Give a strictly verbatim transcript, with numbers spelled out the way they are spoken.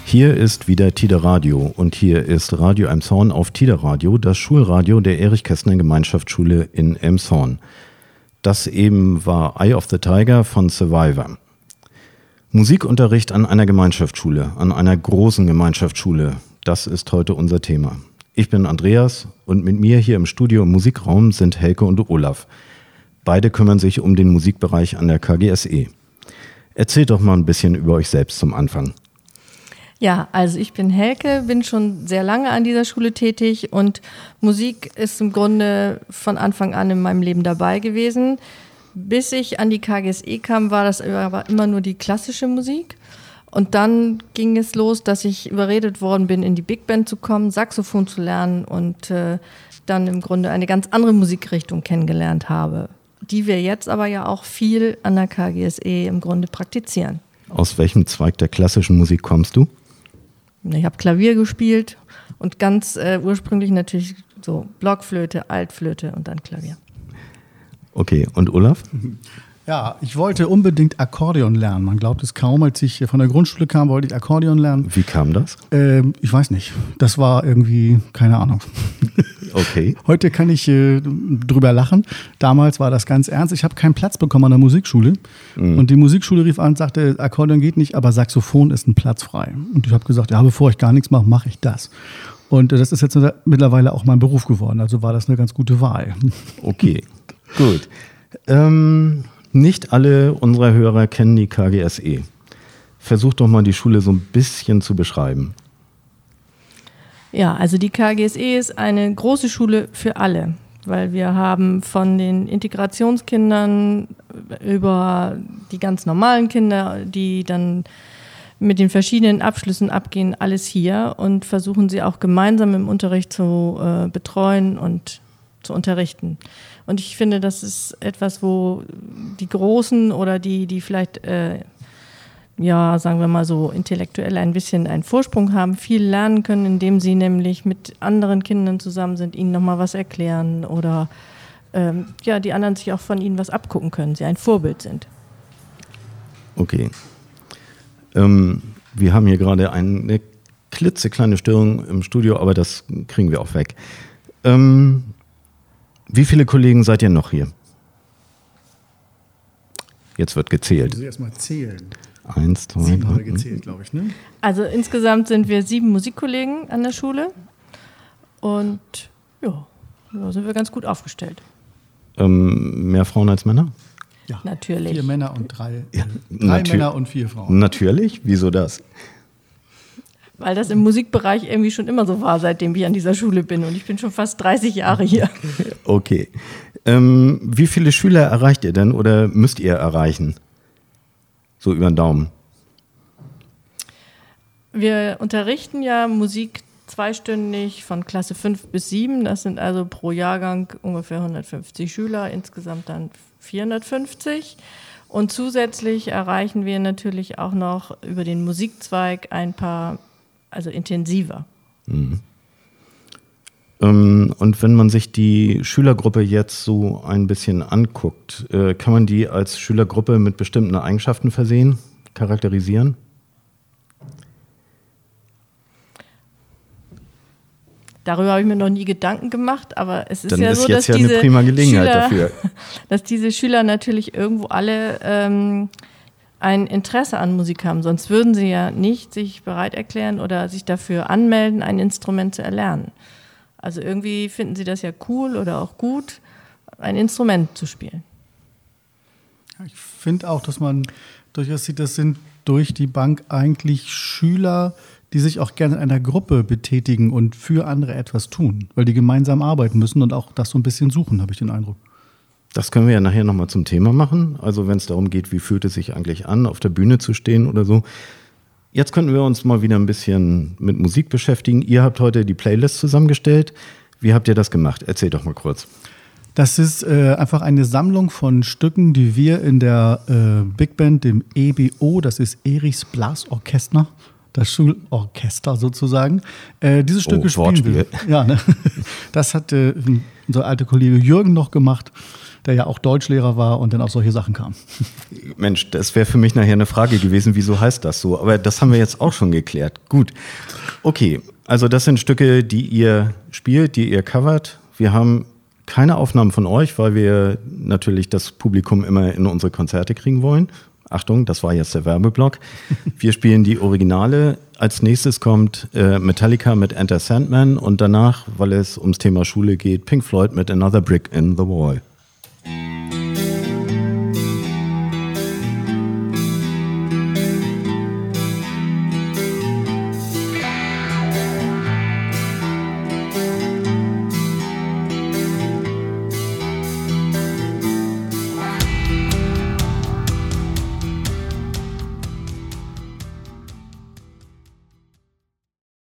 Hier ist wieder Tide Radio und hier ist Radio Elmshorn auf Tide Radio, das Schulradio der Erich-Kästner-Gemeinschaftsschule in Elmshorn. Das eben war Eye of the Tiger von Survivor. Musikunterricht an einer Gemeinschaftsschule, an einer großen Gemeinschaftsschule, das ist heute unser Thema. Ich bin Andreas und mit mir hier im Studio im Musikraum sind Helke und Olaf. Beide kümmern sich um den Musikbereich an der K G S E. Erzählt doch mal ein bisschen über euch selbst zum Anfang. Ja, also ich bin Helke, bin schon sehr lange an dieser Schule tätig und Musik ist im Grunde von Anfang an in meinem Leben dabei gewesen. Bis ich an die K G S E kam, war das aber immer nur die klassische Musik. Und dann ging es los, dass ich überredet worden bin, in die Big Band zu kommen, Saxophon zu lernen und äh, dann im Grunde eine ganz andere Musikrichtung kennengelernt habe, die wir jetzt aber ja auch viel an der K G S E im Grunde praktizieren. Aus welchem Zweig der klassischen Musik kommst du? Ich habe Klavier gespielt und ganz äh, ursprünglich natürlich so Blockflöte, Altflöte und dann Klavier. Okay, und Olaf? Ja, ich wollte unbedingt Akkordeon lernen. Man glaubt es kaum, als ich von der Grundschule kam, wollte ich Akkordeon lernen. Wie kam das? Ähm, ich weiß nicht. Das war irgendwie, keine Ahnung. Okay. Heute kann ich äh, drüber lachen. Damals war das ganz ernst. Ich habe keinen Platz bekommen an der Musikschule. Mhm. Und die Musikschule rief an und sagte, Akkordeon geht nicht, aber Saxophon ist ein Platz frei. Und ich habe gesagt, ja, bevor ich gar nichts mache, mache ich das. Und äh, das ist jetzt mittlerweile auch mein Beruf geworden. Also war das eine ganz gute Wahl. Okay, gut. Ähm, nicht alle unserer Hörer kennen die K G S E. Versucht doch mal die Schule so ein bisschen zu beschreiben. Ja, also die K G S E ist eine große Schule für alle, weil wir haben von den Integrationskindern über die ganz normalen Kinder, die dann mit den verschiedenen Abschlüssen abgehen, alles hier und versuchen sie auch gemeinsam im Unterricht zu äh, betreuen und zu unterrichten. Und ich finde, das ist etwas, wo die Großen oder die, die vielleicht äh, ja, sagen wir mal so, intellektuell ein bisschen einen Vorsprung haben, viel lernen können, indem sie nämlich mit anderen Kindern zusammen sind, ihnen nochmal was erklären oder ähm, ja, die anderen sich auch von ihnen was abgucken können, sie ein Vorbild sind. Okay. Ähm, wir haben hier gerade eine klitzekleine Störung im Studio, aber das kriegen wir auch weg. Ähm, wie viele Kollegen seid ihr noch hier? Jetzt wird gezählt. Ich muss erst mal zählen. Eins, zwei, Sieben haben wir drei. gezählt, glaube ich, ne? Also insgesamt sind wir sieben Musikkollegen an der Schule und ja, da sind wir ganz gut aufgestellt. Ähm, mehr Frauen als Männer? Ja, Natürlich. Vier Männer und drei, Ja, äh, drei natür- Männer und vier Frauen. Natürlich, wieso das? Weil das im Musikbereich irgendwie schon immer so war, seitdem ich an dieser Schule bin und ich bin schon fast dreißig Jahre hier. Okay. Ähm, wie viele Schüler erreicht ihr denn oder müsst ihr erreichen? So über den Daumen. Wir unterrichten ja Musik zweistündig von Klasse fünf bis sieben. Das sind also pro Jahrgang ungefähr hundertfünfzig Schüler, insgesamt dann vierhundertfünfzig. Und zusätzlich erreichen wir natürlich auch noch über den Musikzweig ein paar, also intensiver. Mhm. Ähm, und wenn man sich die Schülergruppe jetzt so ein bisschen anguckt, äh, kann man die als Schülergruppe mit bestimmten Eigenschaften versehen, charakterisieren? Darüber habe ich mir noch nie Gedanken gemacht, aber es ist Dann ja ist so, jetzt dass ja diese eine prima Gelegenheit Schüler, dafür. dass diese Schüler natürlich irgendwo alle ähm, ein Interesse an Musik haben. Sonst würden sie ja nicht sich bereit erklären oder sich dafür anmelden, ein Instrument zu erlernen. Also irgendwie finden sie das ja cool oder auch gut, ein Instrument zu spielen. Ich finde auch, dass man durchaus sieht, das sind durch die Bank eigentlich Schüler, die sich auch gerne in einer Gruppe betätigen und für andere etwas tun, weil die gemeinsam arbeiten müssen und auch das so ein bisschen suchen, habe ich den Eindruck. Das können wir ja nachher nochmal zum Thema machen. Also wenn es darum geht, wie fühlt es sich eigentlich an, auf der Bühne zu stehen oder so. Jetzt könnten wir uns mal wieder ein bisschen mit Musik beschäftigen. Ihr habt heute die Playlist zusammengestellt. Wie habt ihr das gemacht? Erzählt doch mal kurz. Das ist äh, einfach eine Sammlung von Stücken, die wir in der äh, Big Band, dem E B O, das ist Erichs Blasorchester, das Schulorchester sozusagen, äh, diese Stücke Oh, spielen Wortspiel. wir. Ja, ne? Das hat äh, unser alter Kollege Jürgen noch gemacht. der ja auch Deutschlehrer war und dann auf solche Sachen kam. Mensch, das wäre für mich nachher eine Frage gewesen, wieso heißt das so? Aber das haben wir jetzt auch schon geklärt. Gut, okay, also das sind Stücke, die ihr spielt, die ihr covert. Wir haben keine Aufnahmen von euch, weil wir natürlich das Publikum immer in unsere Konzerte kriegen wollen. Achtung, das war jetzt der Werbeblock. Wir spielen die Originale. Als nächstes kommt äh, Metallica mit Enter Sandman und danach, weil es ums Thema Schule geht, Pink Floyd mit Another Brick in the Wall.